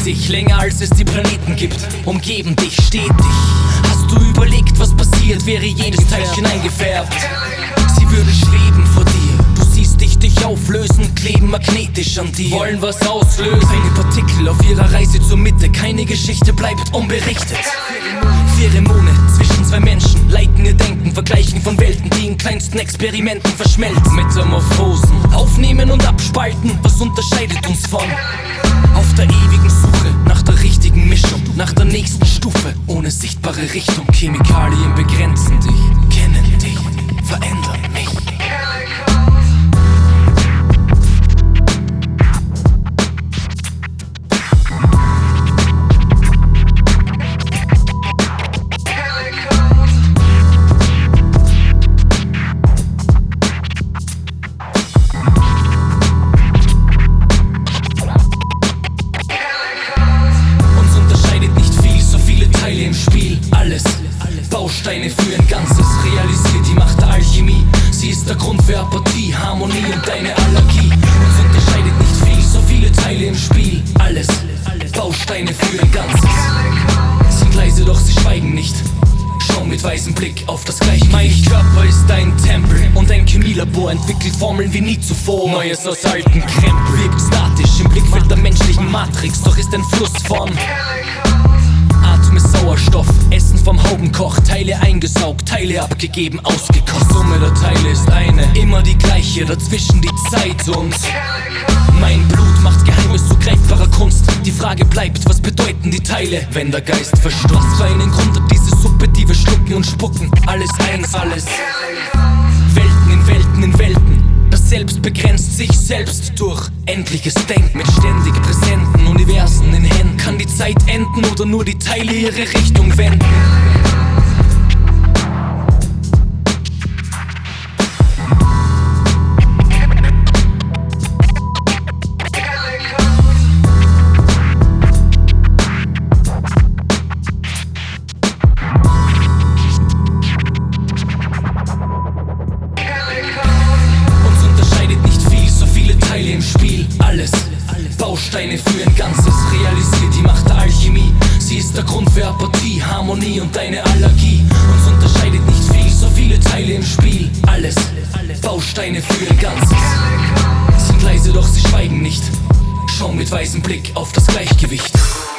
sich länger als es die Planeten gibt, umgeben dich stetig. Hast du überlegt, was passiert, wäre jedes Teilchen eingefärbt? Sie würde schweben vor dir, du siehst dich auflösen, kleben magnetisch an dir, wollen was auslösen. Keine Partikel auf ihrer Reise zur Mitte, keine Geschichte bleibt unberichtet. Pheromone zwischen zwei Menschen leiten ihr Denken, Vergleichen von Welten, die in kleinsten Experimenten verschmelzen. Metamorphosen, aufnehmen und abspalten, was unterscheidet uns von? Auf der ewigen Suche nach der richtigen Mischung, nach der nächsten Stufe, ohne sichtbare Richtung. Chemikalien begrenzen dich, kennen dich, verändern mich. Bausteine für ein Ganzes, realisiert die Macht der Alchemie. Sie ist der Grund für Apathie, Harmonie und deine Allergie. Uns unterscheidet nicht viel, so viele Teile im Spiel. Alles, Bausteine für ein Ganzes. Sind leise, doch sie schweigen nicht. Schau mit weißem Blick auf das Gleichgewicht. Mein Körper ist ein Tempel und ein Chemielabor entwickelt Formeln wie nie zuvor. Neues aus alten Krempel wirkt statisch im Blickfeld der menschlichen Matrix, doch ist ein Fluss von Atme Sauerstoff, Essen vom Haubenkoch, Teile eingesaugt, Teile abgegeben, ausgekocht. Summe der Teile ist eine, immer die gleiche, dazwischen die Zeit und mein Blut macht Geheimes zu greifbarer Kunst. Die Frage bleibt, was bedeuten die Teile, wenn der Geist verstummt? Was für einen Grund hat diese Suppe, die wir schlucken und spucken? Alles eins, alles Welten in Welten in Welten. Das Selbst begrenzt sich selbst durch endliches Denken. Mit ständig präsenten Universen in Händen. Kann die Zeit enden oder nur die Teile ihre Richtung wenden? Im Spiel, alles Bausteine für ein Ganzes, realisiert die Macht der Alchemie. Sie ist der Grund für Apathie, Harmonie und deine Allergie. Uns unterscheidet nicht viel, so viele Teile im Spiel. Alles Bausteine für ein Ganzes. Sind leise, doch sie schweigen nicht. Schau mit weißem Blick auf das Gleichgewicht.